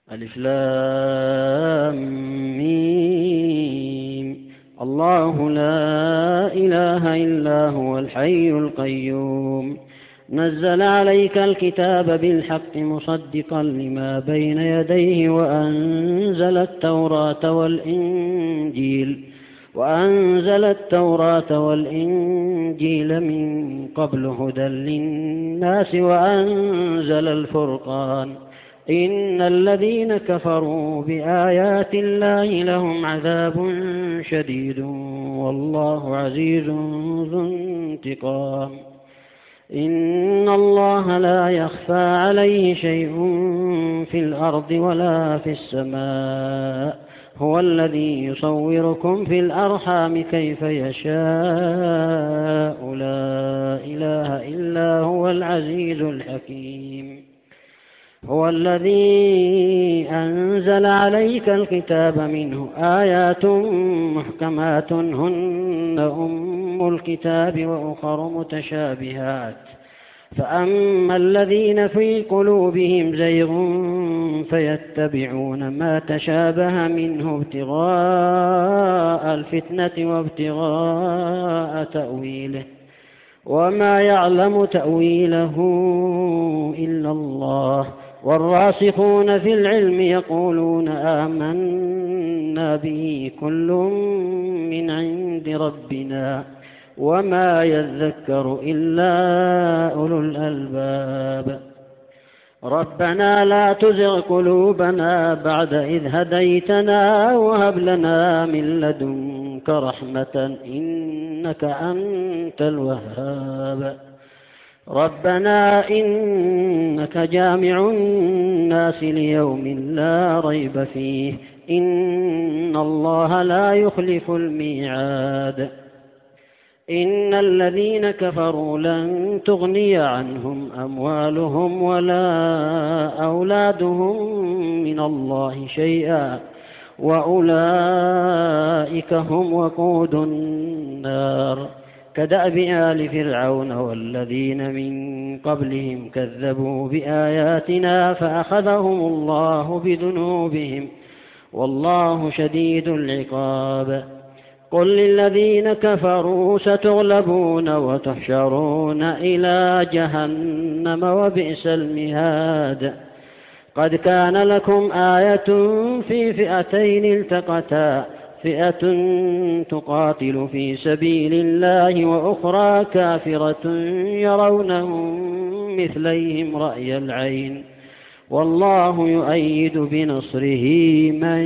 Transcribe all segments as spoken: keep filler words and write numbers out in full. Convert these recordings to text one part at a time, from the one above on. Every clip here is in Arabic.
ألف لام ميم. الله لا إله إلا هو الحي القيوم نزل عليك الكتاب بالحق مصدقا لما بين يديه وأنزل التوراة والإنجيل وأنزل التوراة والإنجيل من قبل هدى للناس وأنزل الفرقان إن الذين كفروا بآيات الله لهم عذاب شديد والله عزيز ذو انتقام. إن الله لا يخفى عليه شيء في الأرض ولا في السماء هو الذي يصوركم في الأرحام كيف يشاء لا إله إلا هو العزيز الحكيم. هو الذي أنزل عليك الكتاب منه آيات محكمات هن أم الكتاب وأخر متشابهات فأما الذين في قلوبهم زيغ فيتبعون ما تشابه منه ابتغاء الفتنة وابتغاء تأويله وما يعلم تأويله إلا الله والراسخون في العلم يقولون آمنا به كل من عند ربنا وما يذكر إلا أولو الألباب. ربنا لا تزغ قلوبنا بعد إذ هديتنا وهب لنا من لدنك رحمة إنك أنت الوهاب. ربنا إنك جامع الناس ليوم لا ريب فيه إن الله لا يخلف الميعاد. إن الذين كفروا لن تغني عنهم أموالهم ولا أولادهم من الله شيئا وأولئك هم وقود النار كدأب آل فرعون والذين من قبلهم كذبوا بآياتنا فأخذهم الله بذنوبهم والله شديد العقاب. قل للذين كفروا ستغلبون وتحشرون إلى جهنم وبئس المهاد. قد كان لكم آية في فئتين التقتا فئة تقاتل في سبيل الله وأخرى كافرة يرونهم مثليهم رأي العين والله يؤيد بنصره من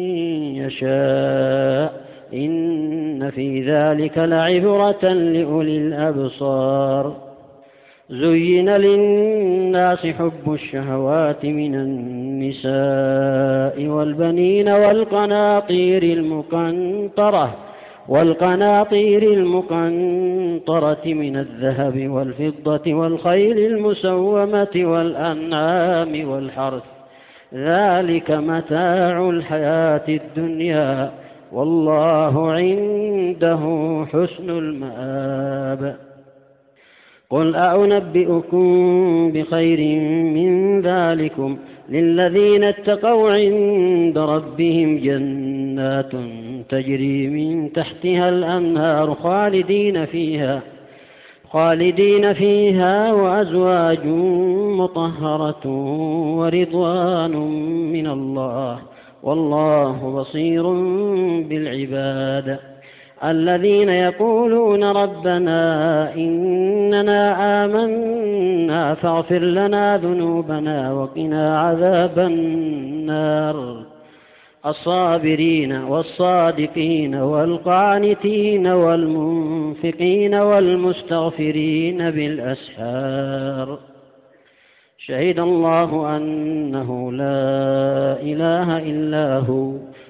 يشاء إن في ذلك لعبرة لأولي الأبصار. زين للناس حب الشهوات من النساء والبنين والقناطير المقنطرة والقناطير المقنطرة من الذهب والفضة والخيل المسومة والأنعام والحرث ذلك متاع الحياة الدنيا والله عنده حسن المآب. قل أنبئكم بخير من ذلكم للذين اتقوا عند ربهم جنات تجري من تحتها الأنهار خالدين فيها خالدين فيها وأزواج مطهرة ورضوان من الله والله بصير بالعباد. الذين يقولون ربنا إننا آمنا فاغفر لنا ذنوبنا وقنا عذاب النار. الصابرين والصادقين والقانتين والمنفقين والمستغفرين بالأسحار. شهد الله أنه لا إله إلا هو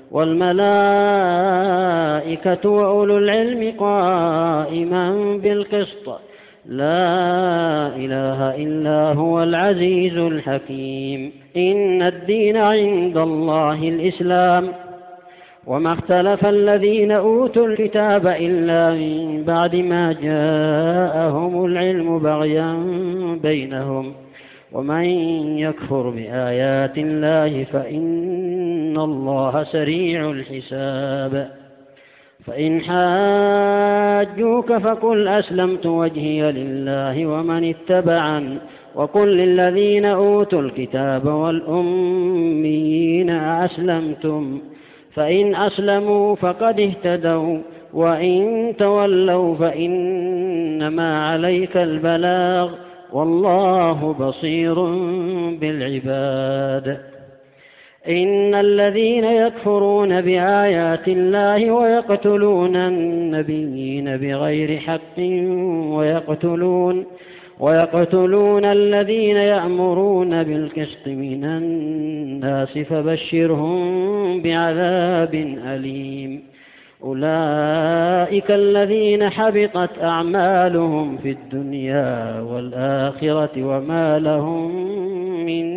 والملائكة وأولو العلم قائما بالقسط لا إله إلا هو العزيز الحكيم. إن الدين عند الله الإسلام وما اختلف الذين أوتوا الكتاب إلا من بعد ما جاءهم العلم بغيا بينهم ومن يكفر بآيات الله فإن الله سريع الحساب. فإن حاجوك فقل أسلمت وجهي لله ومن اتبعن وقل للذين أوتوا الكتاب والأميين أسلمتم فإن أسلموا فقد اهتدوا وإن تولوا فإنما عليك البلاغ والله بصير بالعباد. إن الذين يكفرون بآيات الله ويقتلون النبيين بغير حق ويقتلون ويقتلون الذين يأمرون بالقسط من الناس فبشرهم بعذاب أليم. أولئك الذين حبطت أعمالهم في الدنيا والآخرة وما لهم من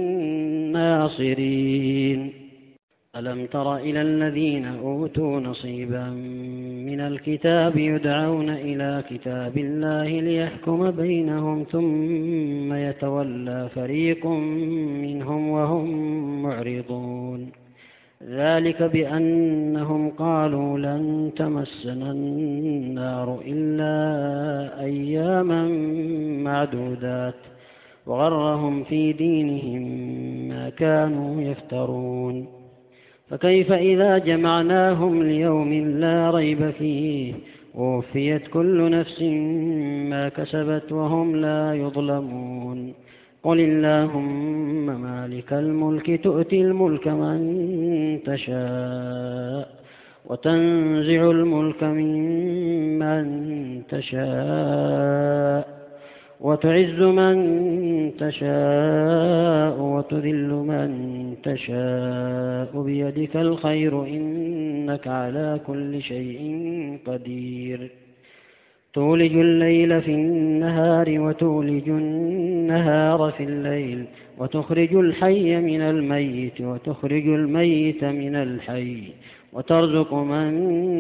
ناصرين. ألم تر إلى الذين أوتوا نصيبا من الكتاب يدعون إلى كتاب الله ليحكم بينهم ثم يتولى فريق منهم وهم معرضون. ذلك بأنهم قالوا لن تمسنا النار إلا أياما معدودات وغرهم في دينهم ما كانوا يفترون. فكيف إذا جمعناهم ليوم لا ريب فيه ووفيت كل نفس ما كسبت وهم لا يظلمون. قل اللهم مالك الملك تؤتي الملك من تشاء وتنزع الملك ممن تشاء وتعز من تشاء وتذل من تشاء بيدك الخير إنك على كل شيء قدير. تولج الليل في النهار وتولج النهار في الليل وتخرج الحي من الميت وتخرج الميت من الحي وترزق من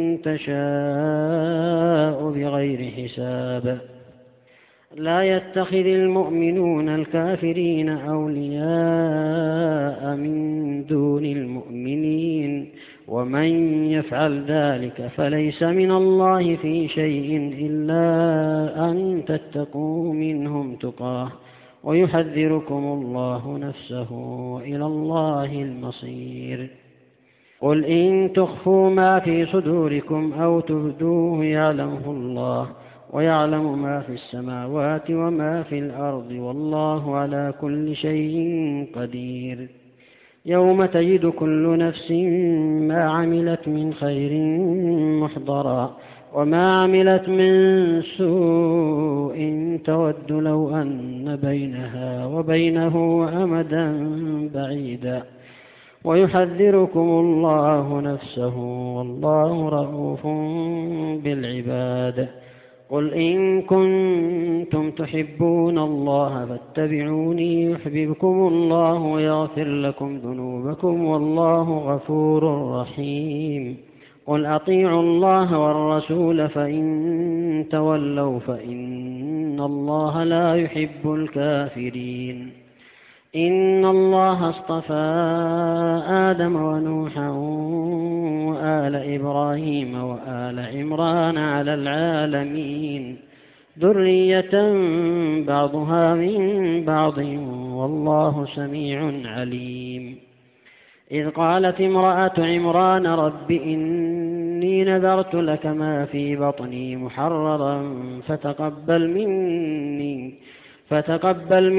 تشاء بغير حساب. لا يتخذ المؤمنون الكافرين أولياء من دون المؤمنين ومن يفعل ذلك فليس من الله في شيء إلا أن تتقوا منهم تقاه ويحذركم الله نفسه وإلى الله المصير. قل إن تخفوا ما في صدوركم أو تبدوه يعلمه الله ويعلم ما في السماوات وما في الأرض والله على كل شيء قدير. يوم تجد كل نفس ما عملت من خير محضرا وما عملت من سوء تود لو أن بينها وبينه أمدا بعيدا ويحذركم الله نفسه والله رؤوف بالعباد. قل إن كنتم تحبون الله فاتبعوني يحببكم الله ويغفر لكم ذنوبكم والله غفور رحيم. قل أطيعوا الله والرسول فإن تولوا فإن الله لا يحب الكافرين. إن الله اصطفى آدم ونوحا وآل إبراهيم وآل عمران على العالمين ذرية بعضها من بعض والله سميع عليم. إذ قالت امرأة عمران رب إني نذرت لك ما في بطني محررا فتقبل مني فتقبل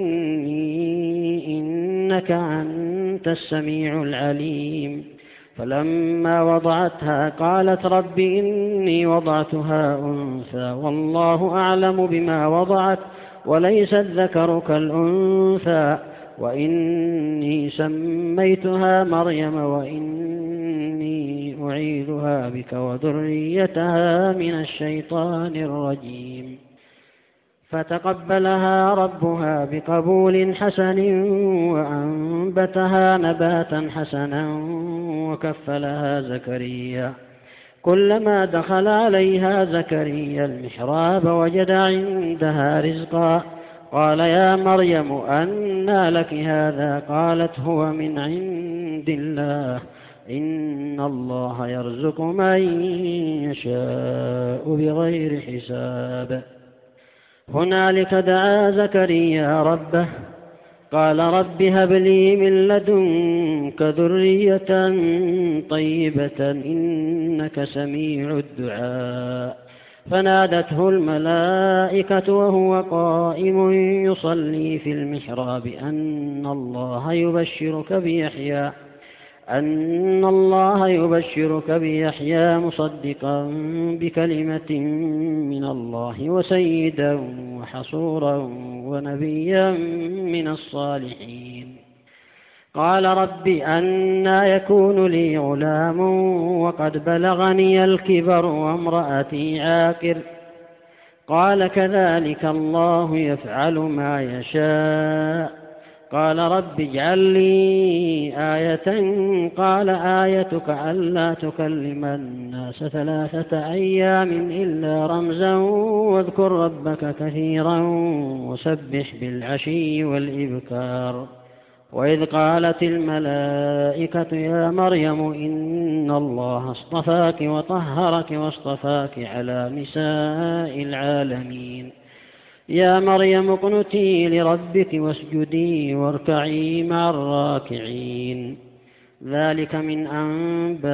مني إنك أنت السميع العليم. فلما وضعتها قالت رب إني وضعتها أنثى والله أعلم بما وضعت وليس الذكر كالأنثى وإني سميتها مريم وإني أعيذها بك وذريتها من الشيطان الرجيم. فتقبلها ربها بقبول حسن وأنبتها نباتا حسنا وكفلها زكريا. كلما دخل عليها زكريا المحراب وجد عندها رزقا قال يا مريم أنى لك هذا؟ قالت هو من عند الله، إن الله يرزق من يشاء بغير حساب. هنالك دعا زكريا ربه قال رب هب لي من لدنك ذرية طيبة إنك سميع الدعاء. فنادته الملائكة وهو قائم يصلي في المحراب أن الله يبشرك بيحيى أن الله يبشرك بيحيى مصدقا بكلمة من الله وسيدا وحصورا ونبيا من الصالحين. قال رب أنى يكون لي غلام وقد بلغني الكبر وامرأتي عاقر؟ قال كذلك الله يفعل ما يشاء. قال رب اجعل لي آية. قال آيتك ألا تكلم الناس ثلاثة أيام إلا رمزا واذكر ربك كثيرا وسبح بالعشي والإبكار. وإذ قالت الملائكة يا مريم إن الله اصطفاك وطهرك واصطفاك على نساء العالمين. يا مريم اقنتي لربك واسجدي واركعي مع الراكعين. ذلك من أنباء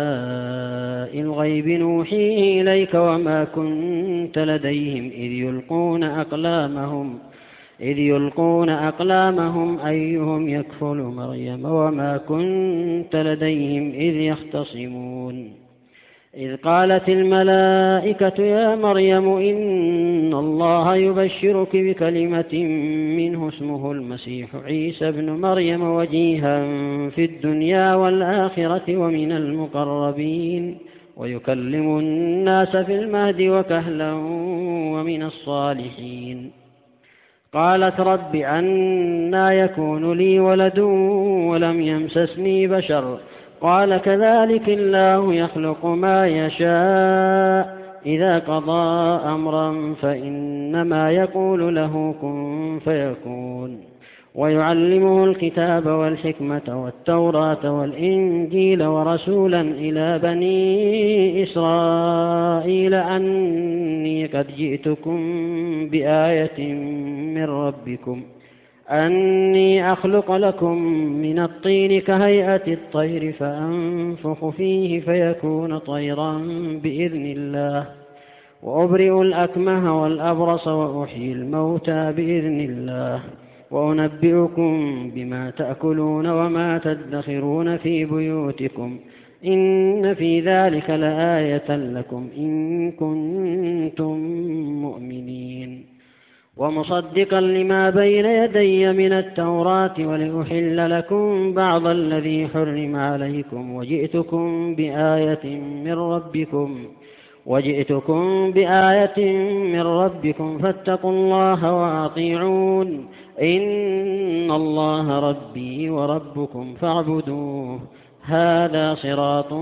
الغيب نوحيه إليك وما كنت لديهم إذ يلقون أقلامهم إذ يلقون أقلامهم أيهم يكفل مريم وما كنت لديهم إذ يختصمون. إذ قالت الملائكة يا مريم إن الله يبشرك بكلمة منه اسمه المسيح عيسى ابن مريم وجيها في الدنيا والآخرة ومن المقربين ويكلم الناس في المهد وكهلا ومن الصالحين. قالت رب أنى يكون لي ولد ولم يمسسني بشر؟ قال كذلك الله يخلق ما يشاء إذا قضى أمرا فإنما يقول له كن فيكون. ويعلمه الكتاب والحكمة والتوراة والإنجيل ورسولا إلى بني إسرائيل أني قد جئتكم بآية من ربكم أني أخلق لكم من الطين كهيئة الطير فأنفخ فيه فيكون طيرا بإذن الله وأبرئ الأكمه والأبرص وأحيي الموتى بإذن الله وأنبئكم بما تأكلون وما تدخرون في بيوتكم إن في ذلك لآية لكم إن كنتم مؤمنين. ومصدقا لما بين يدي من التوراة ولأحل لكم بعض الذي حرم عليكم وجئتكم بآية من ربكم وجئتكم بآية من ربكم فاتقوا الله وأطيعون إن الله ربي وربكم فاعبدوه هذا صراط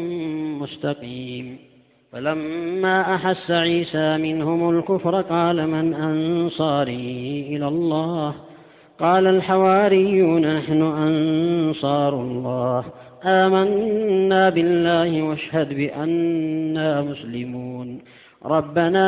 مستقيم. فلما أحس عيسى منهم الكفر قال من أنصاري إلى الله؟ قال الحواريون نحن أنصار الله آمنا بالله واشهد بأننا مسلمون. ربنا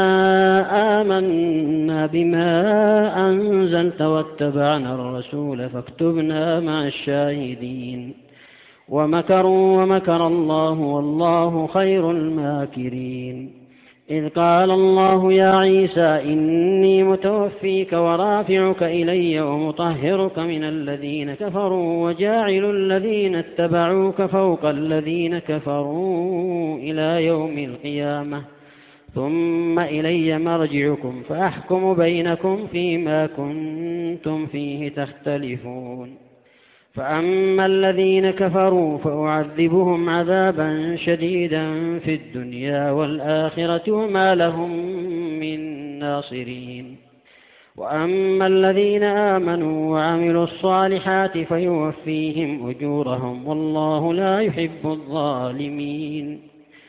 آمنا بما أنزلت واتبعنا الرسول فاكتبنا مع الشاهدين. ومكروا ومكر الله والله خير الماكرين. إذ قال الله يا عيسى إني متوفيك ورافعك إلي ومطهرك من الذين كفروا وجاعل الذين اتبعوك فوق الذين كفروا إلى يوم القيامة ثم إلي مرجعكم فأحكم بينكم فيما كنتم فيه تختلفون. فأما الذين كفروا فأعذبهم عذابا شديدا في الدنيا والآخرة وما لهم من ناصرين. وأما الذين آمنوا وعملوا الصالحات فيوفيهم أجورهم والله لا يحب الظالمين.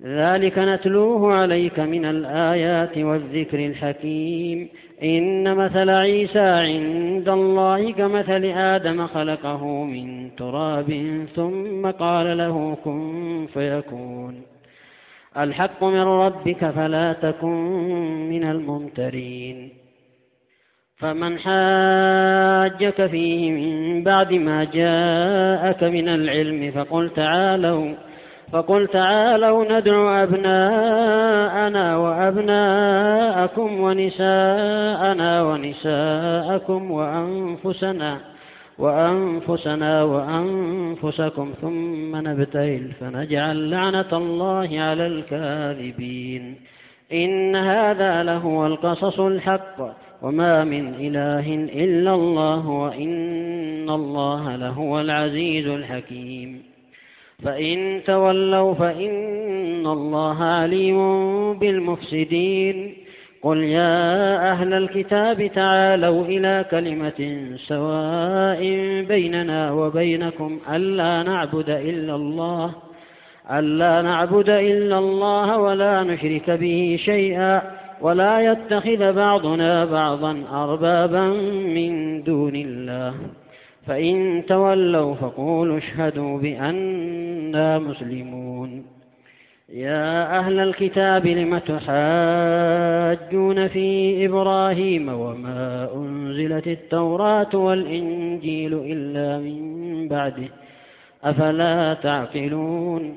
ذلك نتلوه عليك من الآيات والذكر الحكيم. إن مثل عيسى عند الله كمثل آدم خلقه من تراب ثم قال له كن فيكون. الحق من ربك فلا تكن من الممترين. فمن حاجك فيه من بعد ما جاءك من العلم فقل تعالوا فقل تعالوا ندع أبناءنا وأبناءكم ونساءنا ونساءكم وأنفسنا وأنفسنا وأنفسكم ثم نبتهل فنجعل لعنة الله على الكاذبين. إن هذا لهو القصص الحق وما من إله إلا الله وإن الله لهو العزيز الحكيم. فإن تولوا فإن الله عليم بالمفسدين. قل يا أهل الكتاب تعالوا إلى كلمة سواء بيننا وبينكم ألا نعبد إلا الله ألا نعبد إلا الله ولا نشرك به شيئا ولا يتخذ بعضنا بعضا أربابا من دون الله. فإن تولوا فقولوا اشهدوا بأننا مسلمون. يا أهل الكتاب لم تحاجون في إبراهيم وما أنزلت التوراة والإنجيل إلا من بعده أفلا تعقلون.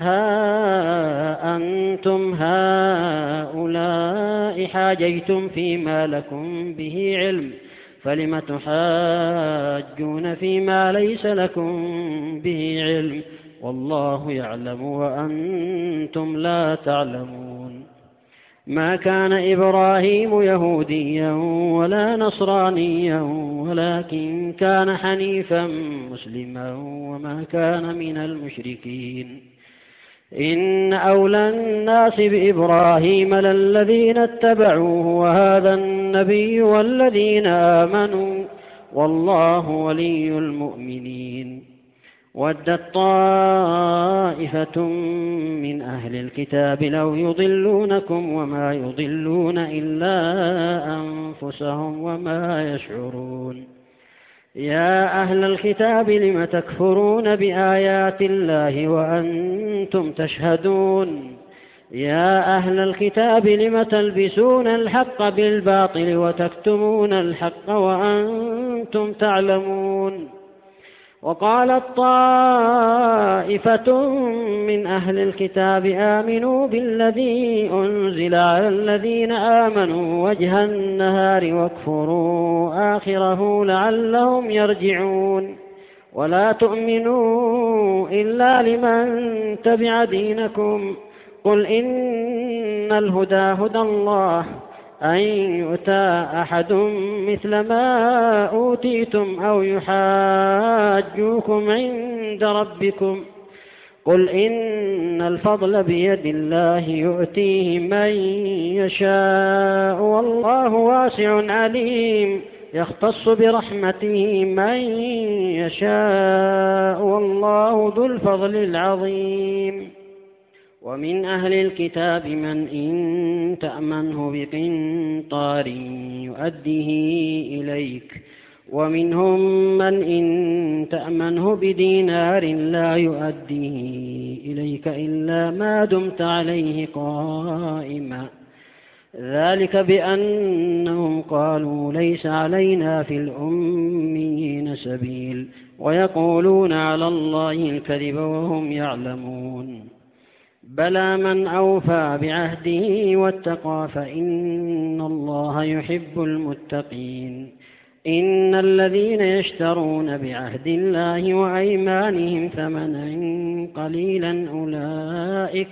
ها أنتم هؤلاء حاجيتم فيما لكم به علم فلم تحاجون فيما ليس لكم به علم والله يعلم وأنتم لا تعلمون. ما كان إبراهيم يهوديا ولا نصرانيا ولكن كان حنيفا مسلما وما كان من المشركين. إن أولى الناس بإبراهيم للذين اتبعوه وهذا النبي والذين آمنوا والله ولي المؤمنين. ودت طائفة من أهل الكتاب لو يضلونكم وما يضلون إلا أنفسهم وما يشعرون. يا أهل الكتاب لم تكفرون بآيات الله وأنتم تشهدون. يا أهل الكتاب لم تلبسون الحق بالباطل وتكتمون الحق وأنتم تعلمون. وقالت طائفة من أهل الكتاب آمنوا بالذي أنزل على الذين آمنوا وجه النهار واكفروا آخره لعلهم يرجعون. ولا تؤمنوا إلا لمن تبع دينكم. قل إن الهدى هدى الله أن يؤتى أحد مثل ما أوتيتم أو يحاجوكم عند ربكم. قل إن الفضل بيد الله يؤتيه من يشاء والله واسع عليم يختص برحمته من يشاء والله ذو الفضل العظيم. ومن أهل الكتاب من إن تأمنه بقنطار يؤديه إليك ومنهم من إن تأمنه بدينار لا يؤديه إليك إلا ما دمت عليه قائما. ذلك بأنهم قالوا ليس علينا في الأميين سبيل ويقولون على الله الكذب وهم يعلمون. بلى من أوفى بعهده واتقى فإن الله يحب المتقين. إن الذين يشترون بعهد الله وأيمانهم ثمنا قليلا أولئك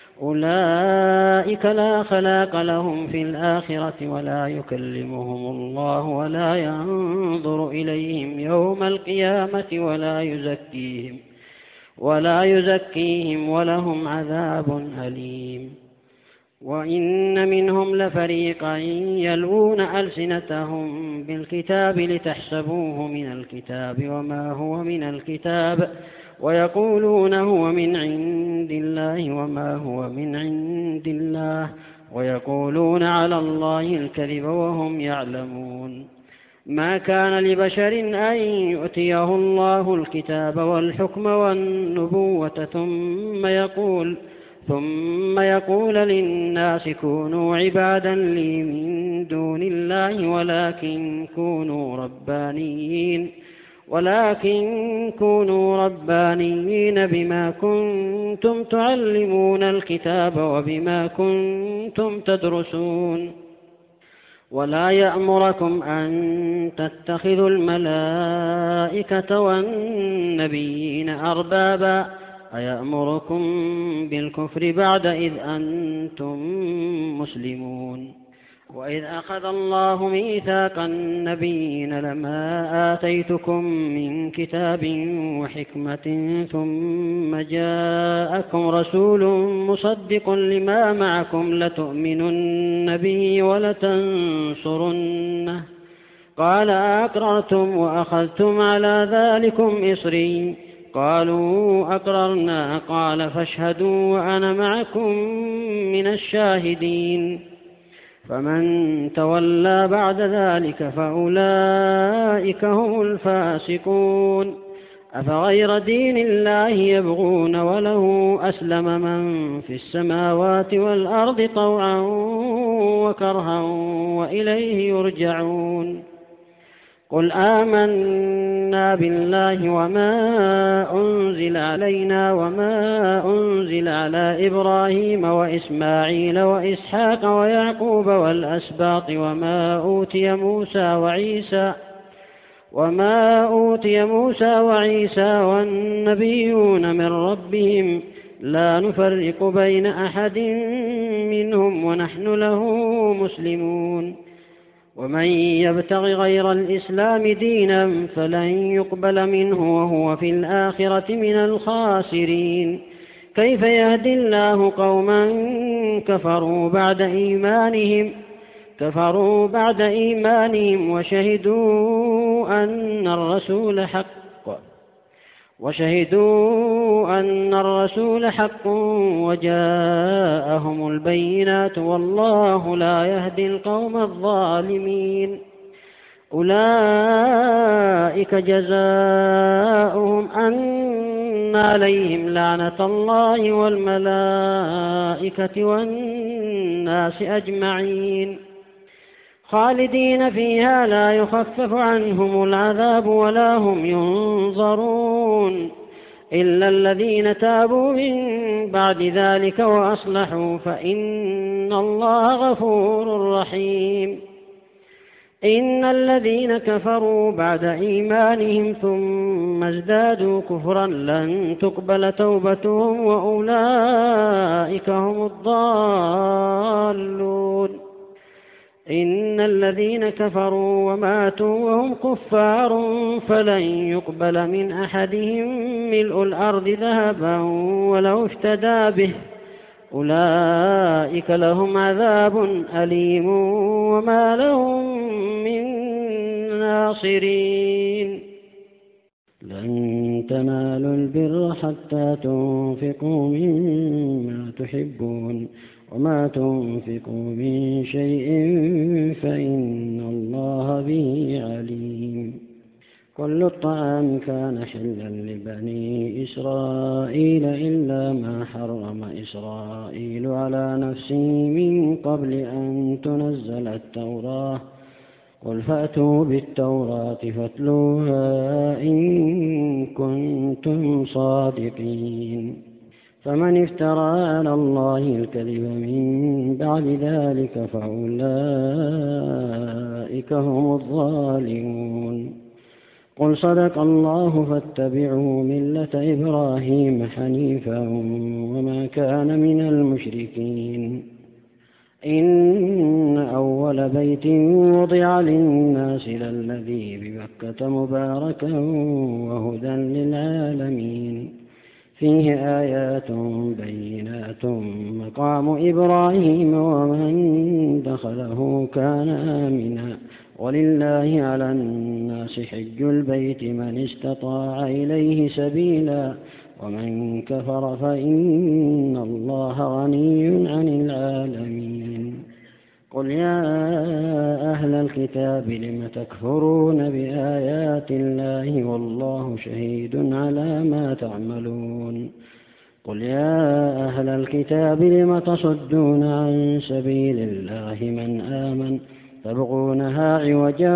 أولئك لا خلاق لهم في الآخرة ولا يكلمهم الله ولا ينظر إليهم يوم القيامة ولا يزكيهم ولا يزكيهم ولهم عذاب أليم. وإن منهم لفريقا يلوون ألسنتهم بالكتاب لتحسبوه من الكتاب وما هو من الكتاب ويقولون هو من عند الله وما هو من عند الله ويقولون على الله الكذب وهم يعلمون. ما كان لبشر أن يؤتيه الله الكتاب والحكم والنبوة ثم يقول ثم يقول للناس كونوا عبادا لي من دون الله ولكن كونوا ربانيين ولكن كونوا ربانيين بما كنتم تعلمون الكتاب وبما كنتم تدرسون. ولا يأمركم أن تتخذوا الملائكة والنبيين أربابا أيأمركم بالكفر بعد إذ أنتم مسلمون. وإذ أخذ الله ميثاق النبيين لما آتيتكم من كتاب وحكمة ثم جاءكم رسول مصدق لما معكم لتؤمنن به ولتنصرنه قال أقررتم وأخذتم على ذلكم إصري قالوا أقررنا قال فاشهدوا وأنا معكم من الشاهدين. فمن تولى بعد ذلك فأولئك هم الفاسقون. أفغير دين الله يبغون وله أسلم من في السماوات والأرض طوعا وكرها وإليه يرجعون. قل آمنا بالله وما أنزل علينا وما أنزل على إبراهيم وإسماعيل وإسحاق ويعقوب والأسباط وما أوتي موسى وعيسى وما أوتي موسى وعيسى والنبيون من ربهم لا نفرق بين أحد منهم ونحن له مسلمون. ومن يبتغ غير الإسلام دينا فلن يقبل منه وهو في الآخرة من الخاسرين. كيف يهدي الله قوما كفروا بعد إيمانهم كفروا بعد إيمانهم وشهدوا أن الرسول حق وشهدوا أن الرسول حق وجاءهم البينات والله لا يهدي القوم الظالمين. أولئك جزاؤهم أن عليهم لعنة الله والملائكة والناس أجمعين خالدين فيها لا يخفف عنهم العذاب ولا هم ينظرون إلا الذين تابوا من بعد ذلك وأصلحوا فإن الله غفور رحيم. إن الذين كفروا بعد إيمانهم ثم ازدادوا كفرا لن تقبل توبتهم وأولئك هم الضالون. إن الذين كفروا وماتوا وهم كفار فلن يقبل من أحدهم ملء الأرض ذهبا ولو افتدى به أولئك لهم عذاب أليم وما لهم من ناصرين. لن تنالوا البر حتى تنفقوا مما تحبون وما تنفقوا من شيء فإن الله به عليم. كل الطعام كان حلا لبني إسرائيل إلا ما حرم إسرائيل على نفسه من قبل أن تنزل التوراة قل فأتوا بالتوراة فاتلوها إن كنتم صادقين. فمن افترى على الله الكذب من بعد ذلك فأولئك هم الظالمون. قل صدق الله فاتبعوا ملة إبراهيم حنيفا وما كان من المشركين. إن أول بيت وضع للناس للذي ببكة مباركا وهدى للعالمين فيه آيات بينات مقام إبراهيم ومن دخله كان آمنا ولله على الناس حج البيت من استطاع إليه سبيلا ومن كفر فإن الله غني عن العالمين. قل يا أهل الكتاب لم تكفرون بآيات الله والله شهيد على ما تعملون. قل يا أهل الكتاب لم تصدون عن سبيل الله من آمن تبغونها عوجا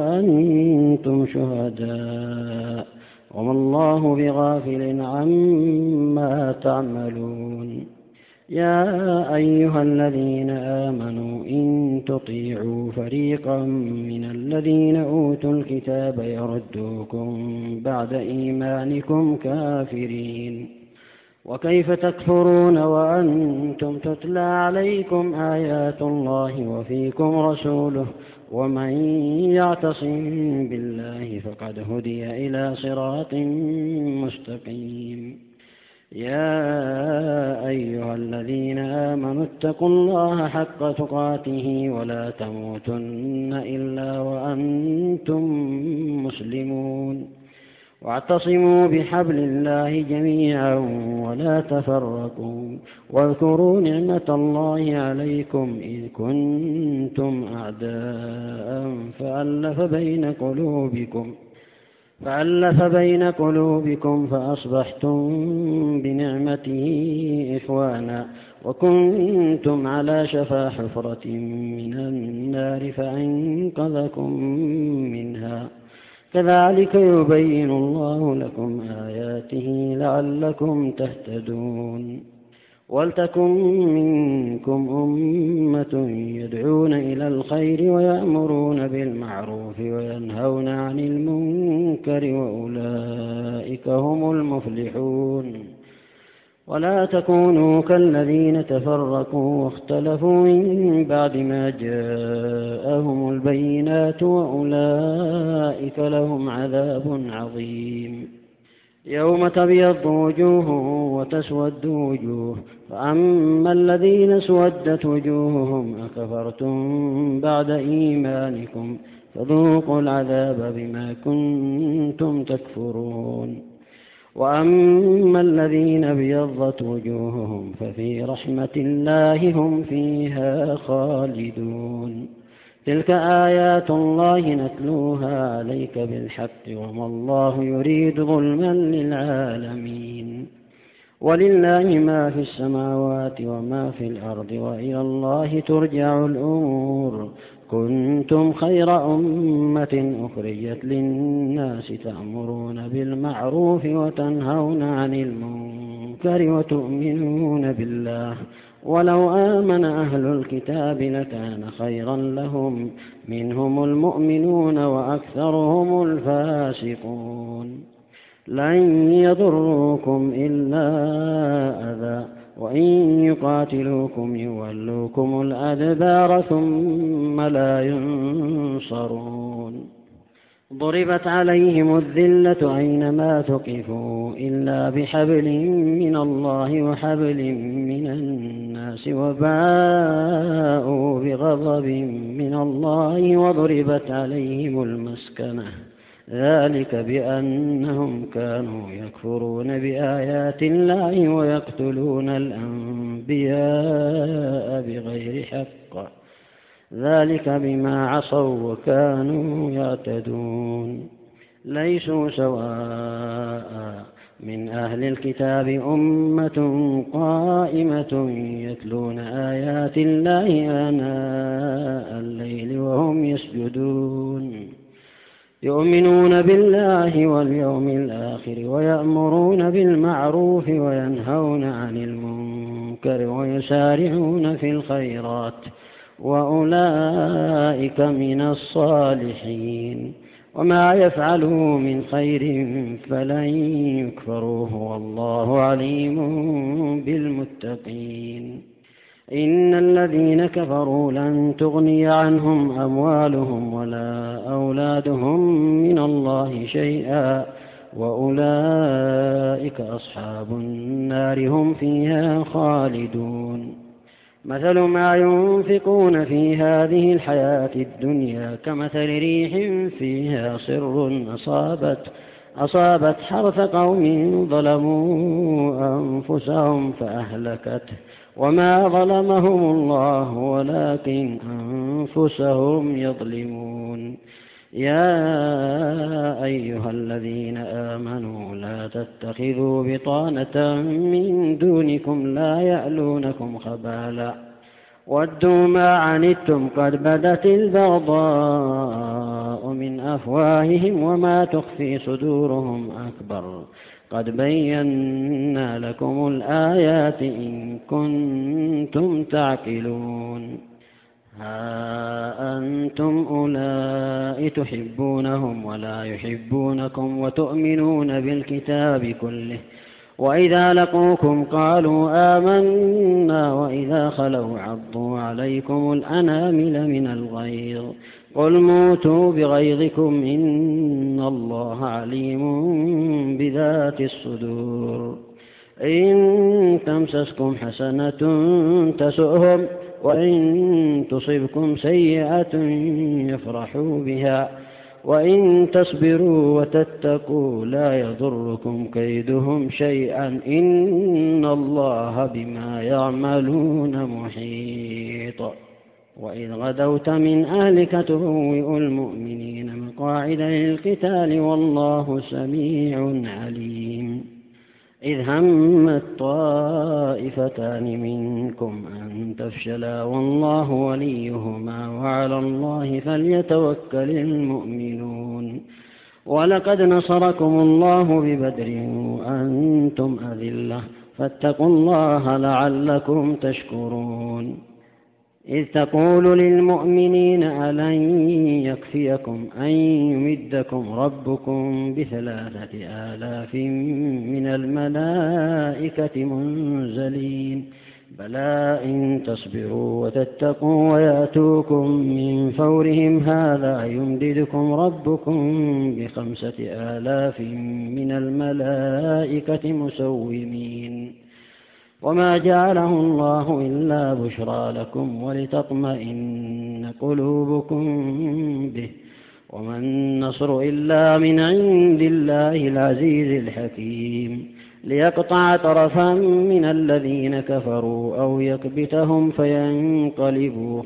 وأنتم شهداء وما الله بغافل عما تعملون. يا أيها الذين آمنوا إن تطيعوا فريقا من الذين أوتوا الكتاب يردوكم بعد إيمانكم كافرين وكيف تكفرون وأنتم تتلى عليكم آيات الله وفيكم رسوله ومن يعتصم بالله فقد هدي إلى صراط مستقيم. يا أيها الذين آمنوا اتقوا الله حق تقاته ولا تموتن إلا وأنتم مسلمون واعتصموا بحبل الله جميعا ولا تفرقوا واذكروا نعمة الله عليكم إذ كنتم أعداء فألف بين قلوبكم فألف بين قلوبكم فأصبحتم بنعمته إخوانا وكنتم على شفا حفرة من النار فأنقذكم منها كذلك يبين الله لكم آياته لعلكم تهتدون. ولتكن منكم أمة يدعون إلى الخير ويأمرون بالمعروف وينهون عن المنكر وأولئك هم المفلحون. ولا تكونوا كالذين تفرقوا واختلفوا من بعد ما جاءهم البينات وأولئك لهم عذاب عظيم. يوم تبيض وجوه وتسود وجوه فأما الذين اسودت وجوههم أكفرتم بعد إيمانكم فذوقوا العذاب بما كنتم تكفرون. وأما الذين ابيضت وجوههم ففي رحمة الله هم فيها خالدون. تلك آيات الله نتلوها عليك بالحق وما الله يريد ظلما للعالمين. ولله ما في السماوات وما في الأرض وإلى الله ترجع الأمور. كنتم خير أمة أخرجت للناس تأمرون بالمعروف وتنهون عن المنكر وتؤمنون بالله ولو آمن أهل الكتاب لكان خيرا لهم منهم المؤمنون وأكثرهم الفاسقون. لن يضروكم إلا أذى وإن يقاتلوكم يولوكم الأدبار ثم لا ينصرون. ضربت عليهم الذلة أينما ثقفوا إلا بحبل من الله وحبل من الناس وباءوا بغضب من الله وضربت عليهم المسكنة ذلك بأنهم كانوا يكفرون بآيات الله ويقتلون الأنبياء بغير حق ذلك بما عصوا وكانوا يعتدون. ليسوا سواء من أهل الكتاب أمة قائمة يتلون آيات الله آناء الليل وهم يسجدون يؤمنون بالله واليوم الآخر ويأمرون بالمعروف وينهون عن المنكر ويسارعون في الخيرات وأولئك من الصالحين. وما يفعلوا من خير فلن يكفروه والله عليم بالمتقين. إن الذين كفروا لن تغني عنهم أموالهم ولا أولادهم من الله شيئا وأولئك أصحاب النار هم فيها خالدون. مثل ما ينفقون في هذه الحياة الدنيا كمثل ريح فيها صر أصابت, أصابت حرث قوم ظلموا أنفسهم فأهلكته وما ظلمهم الله ولكن أنفسهم يظلمون. يا أيها الذين آمنوا لا تتخذوا بطانة من دونكم لا يألونكم خبالا ودوا ما عنتم قد بدت البغضاء من أفواههم وما تخفي صدورهم أكبر قد بينا لكم الآيات إن كنتم تعقلون. ها أنتم أولئك تحبونهم ولا يحبونكم وتؤمنون بالكتاب كله وإذا لقوكم قالوا آمنا وإذا خلوا عضوا عليكم الأنامل من الغيظ قل موتوا بغيظكم إن الله عليم بذات الصدور. إن تمسسكم حسنة تسؤهم وإن تصبكم سيئة يفرحوا بها وإن تصبروا وتتقوا لا يضركم كيدهم شيئا إن الله بما يعملون محيط. وإذ غدوت من أهلك تبوئ المؤمنين مقاعد للقتال والله سميع عليم. إذ همت طائفتان منكم أن تفشلا والله وليهما وعلى الله فليتوكل المؤمنون. ولقد نصركم الله ببدر وأنتم أذلة فاتقوا الله لعلكم تشكرون. إذ تقول للمؤمنين ألن يكفيكم أن يمدكم ربكم بثلاثة آلاف من الملائكة منزلين بلى إن تصبروا وتتقوا ويأتوكم من فورهم هذا يمددكم ربكم بخمسة آلاف من الملائكة مسومين. وما جعله الله إلا بشرى لكم ولتطمئن قلوبكم به وما النصر إلا من عند الله العزيز الحكيم ليقطع طرفا من الذين كفروا أو يكبتهم فينقلبوا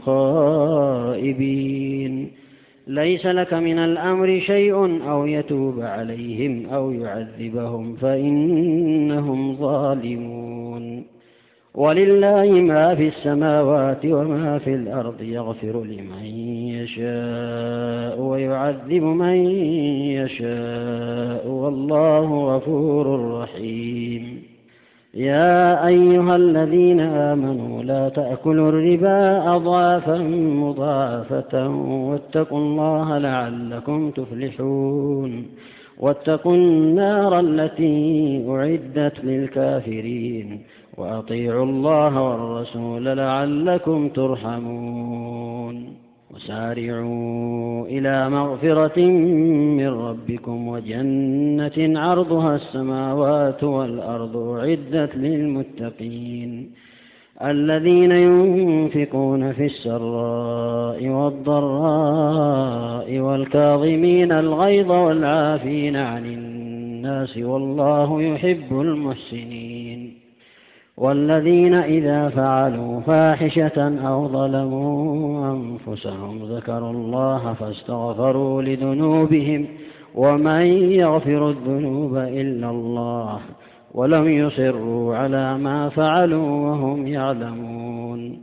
خائبين. ليس لك من الأمر شيء أو يتوب عليهم أو يعذبهم فإنهم ظالمون. ولله ما في السماوات وما في الأرض يغفر لمن يشاء ويعذب من يشاء والله غفور رحيم. يا أيها الذين آمنوا لا تأكلوا الربا أضعافا مضاعفة واتقوا الله لعلكم تفلحون. واتقوا النار التي أعدت للكافرين وأطيعوا الله والرسول لعلكم ترحمون. وسارعوا إلى مغفرة من ربكم وجنة عرضها السماوات والأرض أعدت للمتقين الذين ينفقون في السراء والضراء والكاظمين الغيظ والعافين عن الناس والله يحب المحسنين. والذين إذا فعلوا فاحشة أو ظلموا أنفسهم ذكروا الله فاستغفروا لذنوبهم ومن يغفر الذنوب إلا الله ولم يصروا على ما فعلوا وهم يعلمون.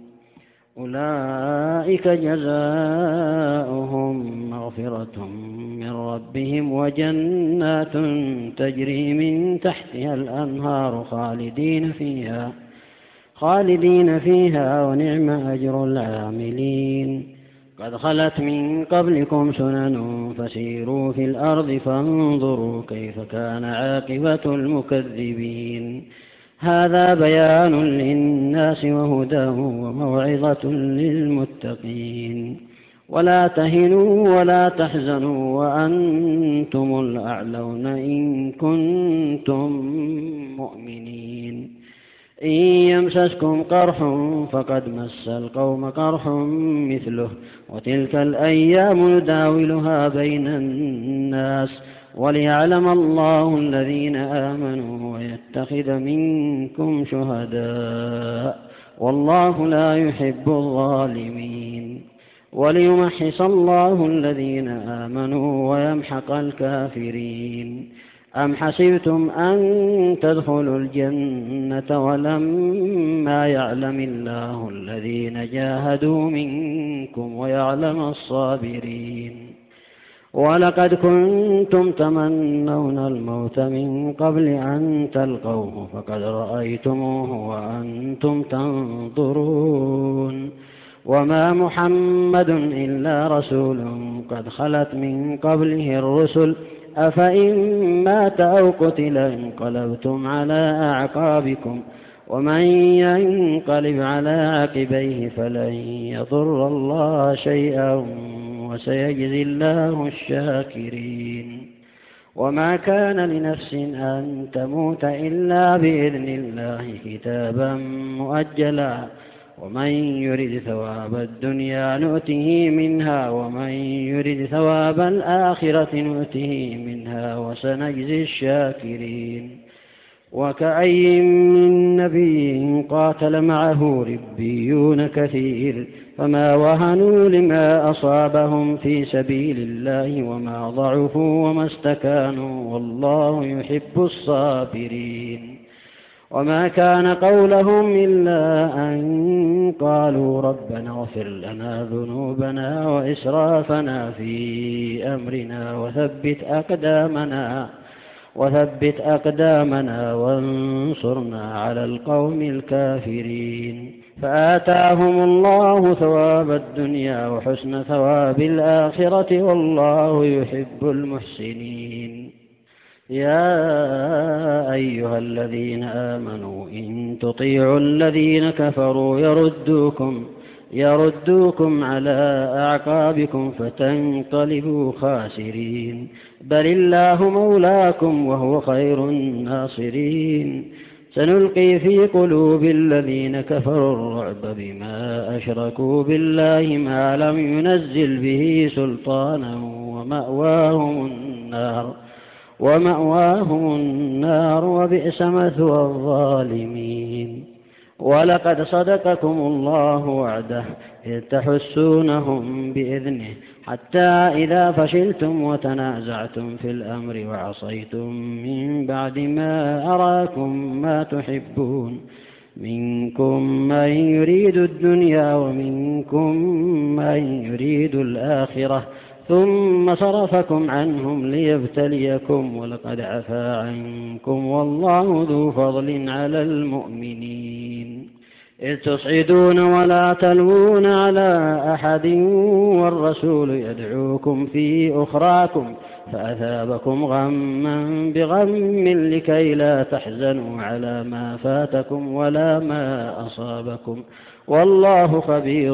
أولئك جزاؤهم مغفرة من ربهم وجنات تجري من تحتها الأنهار خالدين فيها خالدين فيها ونعم أجر العاملين. قد خلت من قبلكم سنن فسيروا في الأرض فانظروا كيف كان عاقبة المكذبين. هذا بيان للناس وهدى وموعظة للمتقين. ولا تهنوا ولا تحزنوا وأنتم الأعلون إن كنتم مؤمنين. إن يمسسكم قرح فقد مس القوم قرح مثله وتلك الأيام نداولها بين الناس وليعلم الله الذين آمنوا ويتخذ منكم شهداء والله لا يحب الظالمين وليمحص الله الذين آمنوا ويمحق الكافرين. أم حسبتم أن تدخلوا الجنة ولما يعلم الله الذين جاهدوا منكم ويعلم الصابرين ولقد كنتم تمنون الموت من قبل أن تلقوه فقد رأيتموه وأنتم تنظرون وما محمد إلا رسول قد خلت من قبله الرسل أفإن مات أو قتل انقلبتم على أعقابكم ومن ينقلب على عقبيه فلن يضر الله شيئا وسيجزي الله الشاكرين. وما كان لنفس أن تموت إلا بإذن الله كتابا مؤجلا ومن يرد ثواب الدنيا نؤته منها ومن يرد ثواب الآخرة نؤته منها وسنجزي الشاكرين. وكأي من نبي قاتل معه ربيون كثير فما وهنوا لما أصابهم في سبيل الله وما ضعفوا وما استكانوا والله يحب الصابرين. وما كان قولهم إلا أن قالوا ربنا اغفر لنا ذنوبنا وإسرافنا في أمرنا وثبت أقدامنا وثبت أقدامنا وانصرنا على القوم الكافرين. فآتاهم الله ثواب الدنيا وحسن ثواب الآخرة والله يحب المحسنين. يا أيها الذين آمنوا إن تطيعوا الذين كفروا يردوكم يردوكم على أعقابكم فتنقلبوا خاسرين بل الله مولاكم وهو خير الناصرين. سنلقي في قلوب الذين كفروا الرعب بما أشركوا بالله ما لم ينزل به سلطانا ومأواهم النار ومأواهم النار وبئس مثوى الظالمين. ولقد صدقكم الله وعده إذ تحسونهم بإذنه حتى إذا فشلتم وتنازعتم في الأمر وعصيتم من بعد ما أراكم ما تحبون منكم من يريد الدنيا ومنكم من يريد الآخرة ثم صرفكم عنهم ليبتليكم ولقد عفا عنكم والله ذو فضل على المؤمنين. إذ تصعدون ولا تلوون على أحد والرسول يدعوكم في أخراكم فأثابكم غما بغم لكي لا تحزنوا على ما فاتكم ولا ما أصابكم والله خبير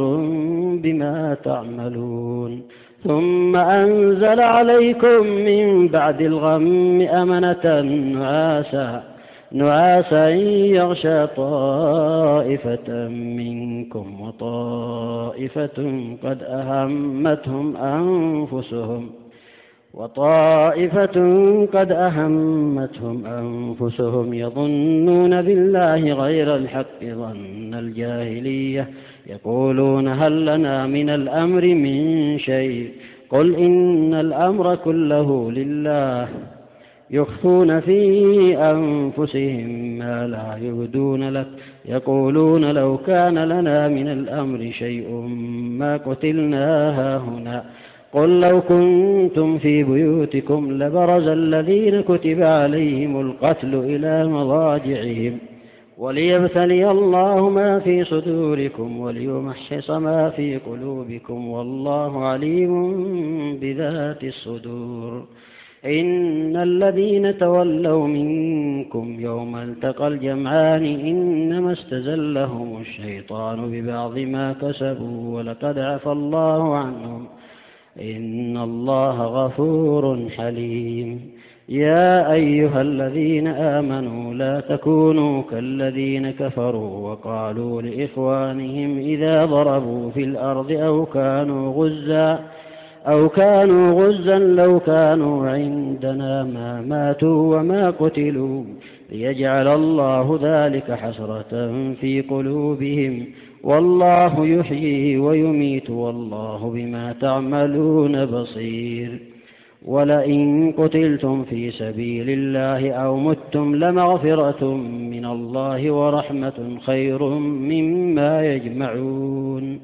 بما تعملون. ثم أنزل عليكم من بعد الغم أمنة نعاسا نعاسا يغشى طائفة منكم وطائفة قد أهمتهم أنفسهم وطائفة قد أهمتهم أنفسهم يظنون بالله غير الحق ظن الجاهلية يقولون هل لنا من الأمر من شيء قل إن الأمر كله لله يخفون في أنفسهم ما لا يبدون لك يقولون لو كان لنا من الأمر شيء ما قتلنا هاهنا قل لو كنتم في بيوتكم لبرز الذين كتب عليهم القتل إلى مضاجعهم وليبتلي الله ما في صدوركم وليمحص ما في قلوبكم والله عليم بذات الصدور. إن الذين تولوا منكم يوم التقى الجمعان إنما استزلهم الشيطان ببعض ما كسبوا ولقد عفى الله عنهم إن الله غفور حليم. يا أيها الذين آمنوا لا تكونوا كالذين كفروا وقالوا لإخوانهم إذا ضربوا في الأرض أو كانوا غزا أو كانوا غزا لو كانوا عندنا ما ماتوا وما قتلوا ليجعل الله ذلك حسرة في قلوبهم والله يحيي ويميت والله بما تعملون بصير. ولئن قتلتم في سبيل الله أو متم لمغفرة من الله ورحمة خير مما يجمعون.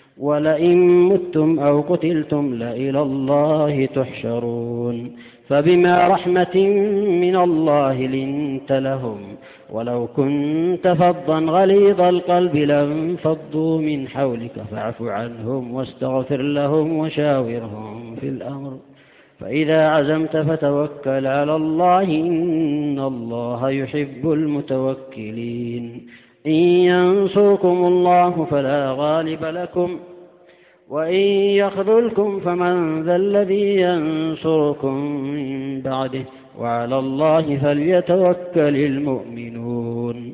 ولئن متم أو قتلتم لإلى الله تحشرون. فبما رحمة من الله لنت لهم ولو كنت فظا غليظ القلب لانفضوا من حولك فاعف عنهم واستغفر لهم وشاورهم في الأمر فإذا عزمت فتوكل على الله إن الله يحب المتوكلين. إن ينصركم الله فلا غالب لكم وإن يخذلكم فمن ذا الذي ينصركم من بعده وعلى الله فليتوكل المؤمنون.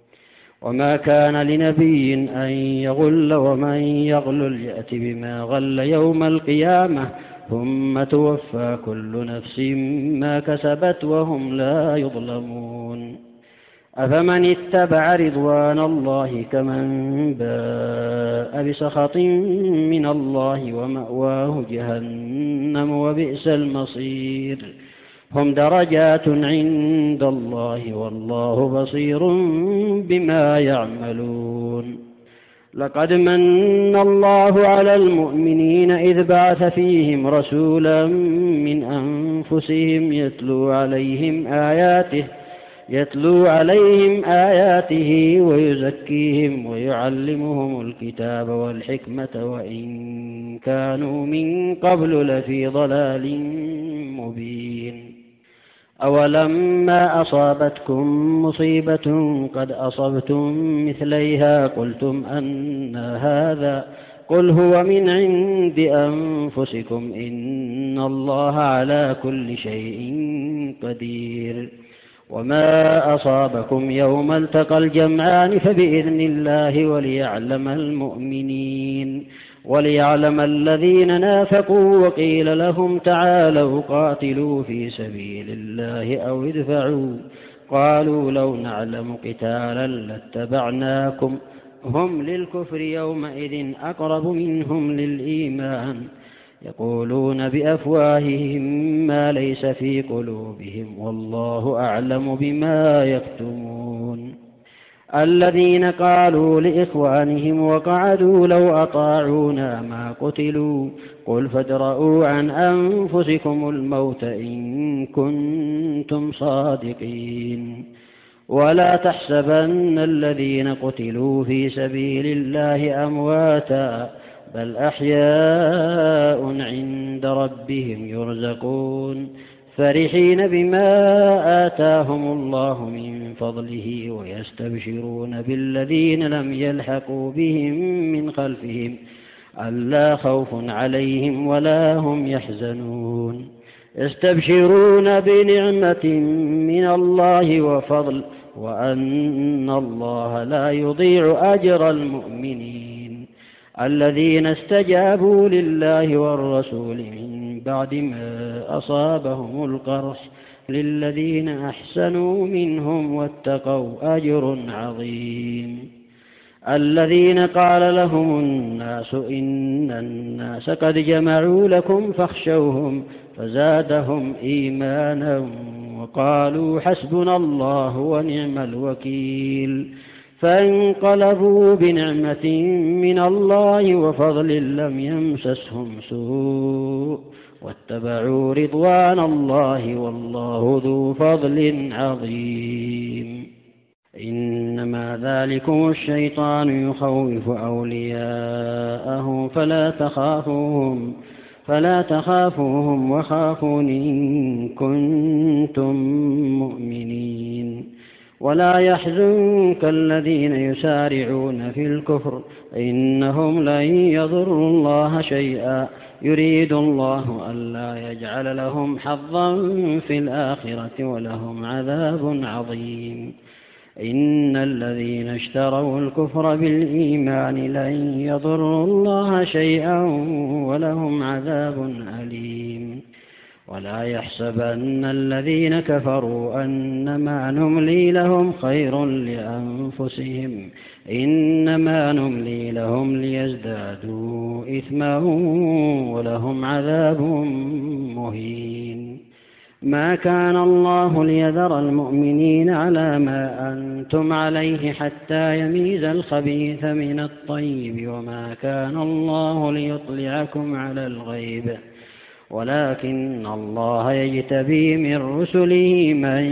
وما كان لنبي أن يغل ومن يغلل يأت بما غل يوم القيامة ثم توفى كل نفس ما كسبت وهم لا يظلمون. أفمن اتبع رضوان الله كمن باء بسخط من الله ومأواه جهنم وبئس المصير. هم درجات عند الله والله بصير بما يعملون. لقد من الله على المؤمنين إذ بعث فيهم رسولا من أنفسهم يتلو عليهم آياته يتلو عليهم آياته ويزكيهم ويعلمهم الكتاب والحكمة وإن كانوا من قبل لفي ضلال مبين. أولما أصابتكم مصيبة قد أصبتم مثليها قلتم أن هذا قل هو من عند أنفسكم إن الله على كل شيء قدير. وما أصابكم يوم التقى الجمعان فبإذن الله وليعلم المؤمنين وليعلم الذين نافقوا وقيل لهم تعالوا قاتلوا في سبيل الله أو ادفعوا قالوا لو نعلم قتالا لاتبعناكم هم للكفر يومئذ أقرب منهم للإيمان يقولون بأفواههم ما ليس في قلوبهم والله أعلم بما يكتمون. الذين قالوا لإخوانهم وقعدوا لو أطاعونا ما قتلوا قل فادرءوا عن أنفسكم الموت إن كنتم صادقين. ولا تحسبن الذين قتلوا في سبيل الله أمواتا بل أحياء عند ربهم يرزقون فرحين بما آتاهم الله من فضله ويستبشرون بالذين لم يلحقوا بهم من خلفهم ألا خوف عليهم ولا هم يحزنون. يستبشرون بنعمة من الله وفضل وأن الله لا يضيع أجر المؤمنين الذين استجابوا لله والرسول من بعد ما أصابهم القرح للذين أحسنوا منهم واتقوا أجر عظيم. الذين قال لهم الناس إن الناس قد جمعوا لكم فاخشوهم فزادهم إيمانا وقالوا حسبنا الله ونعم الوكيل. فانقلبوا بنعمة من الله وفضل لم يمسسهم سوء واتبعوا رضوان الله والله ذو فضل عظيم. إنما ذلكم الشيطان يخوف أولياءه فلا تخافوهم فلا تخافوهم وخافون إن كنتم مؤمنين. ولا يحزنك الذين يسارعون في الكفر إنهم لن يضروا الله شيئا يريد الله ألا يجعل لهم حظا في الآخرة ولهم عذاب عظيم إن الذين اشتروا الكفر بالإيمان لن يضروا الله شيئا ولهم عذاب أليم ولا يحسبن الذين كفروا أنما نملي لهم خير لأنفسهم إنما نملي لهم ليزدادوا إثما ولهم عذاب مهين ما كان الله ليذر المؤمنين على ما أنتم عليه حتى يميز الخبيث من الطيب وما كان الله ليطلعكم على الغيب ولكن الله يجتبي من رسله من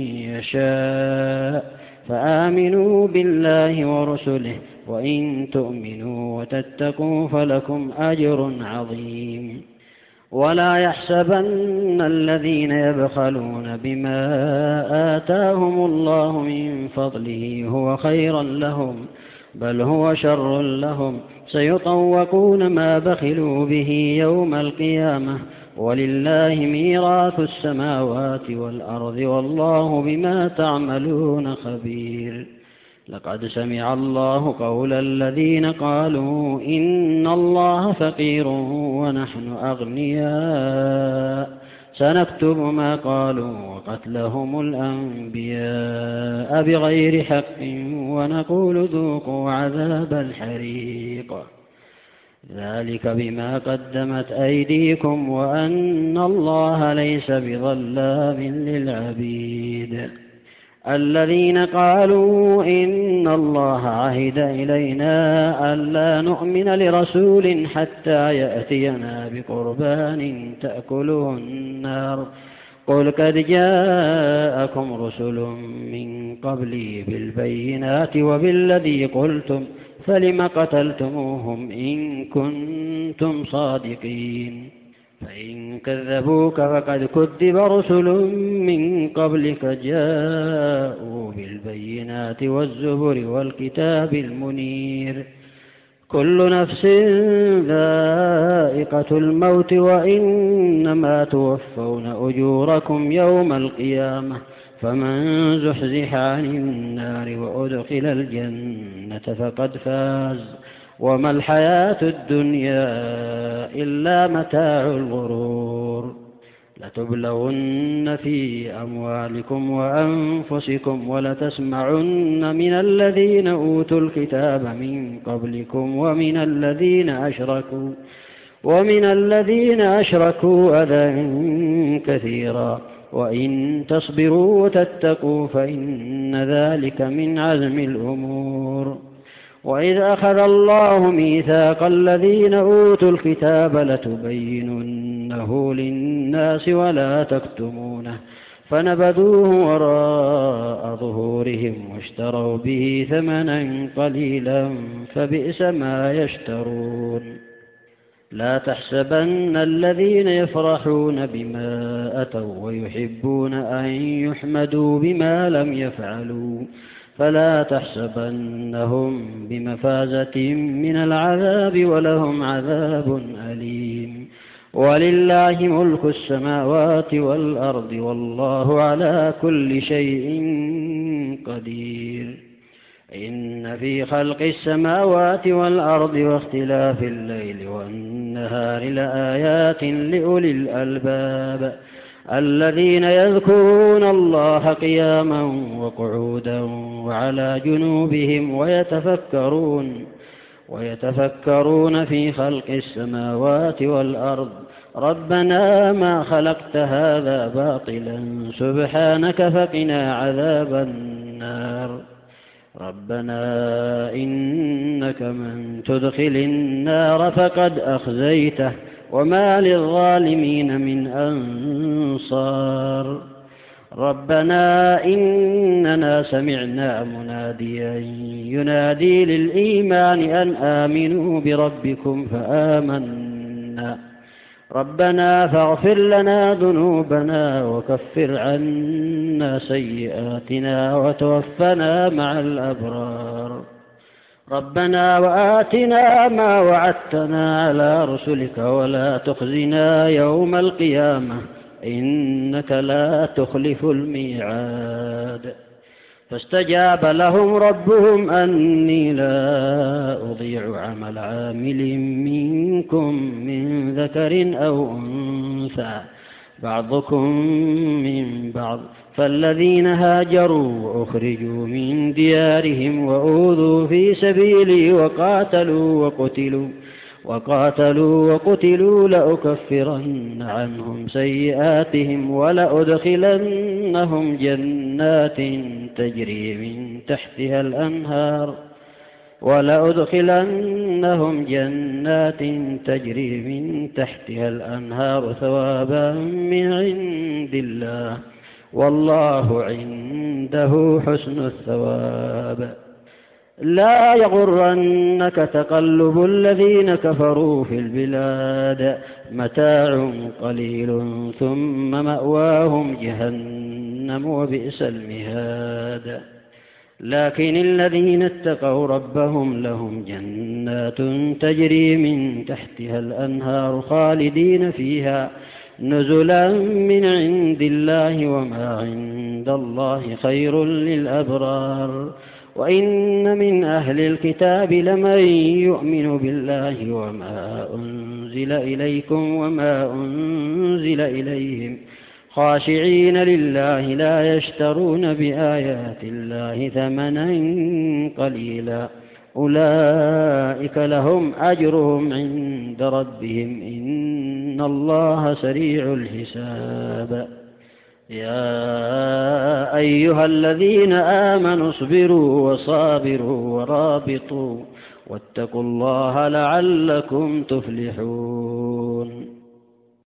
يشاء فآمنوا بالله ورسله وإن تؤمنوا وتتقوا فلكم أجر عظيم ولا يحسبن الذين يبخلون بما آتاهم الله من فضله هو خيرا لهم بل هو شر لهم سيطوقون ما بخلوا به يوم القيامة ولله ميراث السماوات والأرض والله بما تعملون خبير لقد سمع الله قول الذين قالوا إن الله فقير ونحن أغنياء سنكتب ما قالوا وقتلهم الأنبياء بغير حق ونقول ذوقوا عذاب الحريق ذلك بما قدمت أيديكم وأن الله ليس بظلام للعبيد الذين قالوا إن الله عهد إلينا ألا نؤمن لرسول حتى يأتينا بقربان تأكله النار قل قد جاءكم رسل من قبلي بالبينات وبالذي قلتم فلم قتلتموهم إن كنتم صادقين فإن كذبوك فقد كذب رسل من قبلك جاءوا بالبينات والزبر والكتاب المنير كل نفس ذائقة الموت وإنما توفون أجوركم يوم القيامة فمن زحزح عن النار وأدخل الجنة فقد فاز وما الحياة الدنيا إلا متاع الغرور لتبلون في أموالكم وأنفسكم ولتسمعن من الذين أوتوا الكتاب من قبلكم ومن الذين أشركوا ومن الذين أشركوا أذى كثيرا وإن تصبروا وتتقوا فإن ذلك من عزم الأمور وإذ أخذ الله ميثاق الذين أوتوا الكتاب لتبيننه للناس ولا تكتمونه فنبذوه وراء ظهورهم واشتروا به ثمنا قليلا فبئس ما يشترون لا تحسبن الذين يفرحون بما أتوا ويحبون أن يحمدوا بما لم يفعلوا فلا تحسبنهم بمفازة من العذاب ولهم عذاب أليم ولله ملك السماوات والأرض والله على كل شيء قدير إن في خلق السماوات والأرض واختلاف الليل والنهار لآيات لأولي الألباب الذين يذكرون الله قياما وقعودا وعلى جنوبهم ويتفكرون ويتفكرون في خلق السماوات والأرض ربنا ما خلقت هذا باطلا سبحانك فقنا عذاب النار ربنا إنك من تدخل النار فقد أخزيته وما للظالمين من أنصار ربنا إننا سمعنا مناديا ينادي للإيمان أن آمنوا بربكم فآمنا ربنا فاغفر لنا ذنوبنا وكفر عنا سيئاتنا وتوفنا مع الأبرار. ربنا وآتنا ما وعدتنا على رسلك ولا تخزنا يوم القيامة إنك لا تخلف الميعاد. فاستجاب لهم ربهم أني لا أضيع عمل عامل منكم من ذكر أو أنثى بعضكم من بعض، فالذين هاجروا وأخرجوا من ديارهم وأوذوا في سبيلي وقاتلوا وقتلوا وقاتلوا وقتلوا لأكفرن عنهم سيئاتهم ولأدخلنهم جنات تجري من تحتها الأنهار ولأدخلنهم جنات تجري من تحتها الأنهار ثوابا من عند الله والله عنده حسن الثواب. لا يغرنك تقلب الذين كفروا في البلاد متاع قليل ثم مأواهم جهنم وبئس المهاد. لكن الذين اتقوا ربهم لهم جنات تجري من تحتها الأنهار خالدين فيها نزلا من عند الله وما عند الله خير للأبرار. وإن من أهل الكتاب لمن يؤمن بالله وما أنزل إليكم وما أنزل إليهم خاشعين لله لا يشترون بآيات الله ثمنا قليلا أولئك لهم أجرهم عند ربهم إن الله سريع الحساب. يا أيها الذين آمنوا اصبروا وصابروا ورابطوا واتقوا الله لعلكم تفلحون.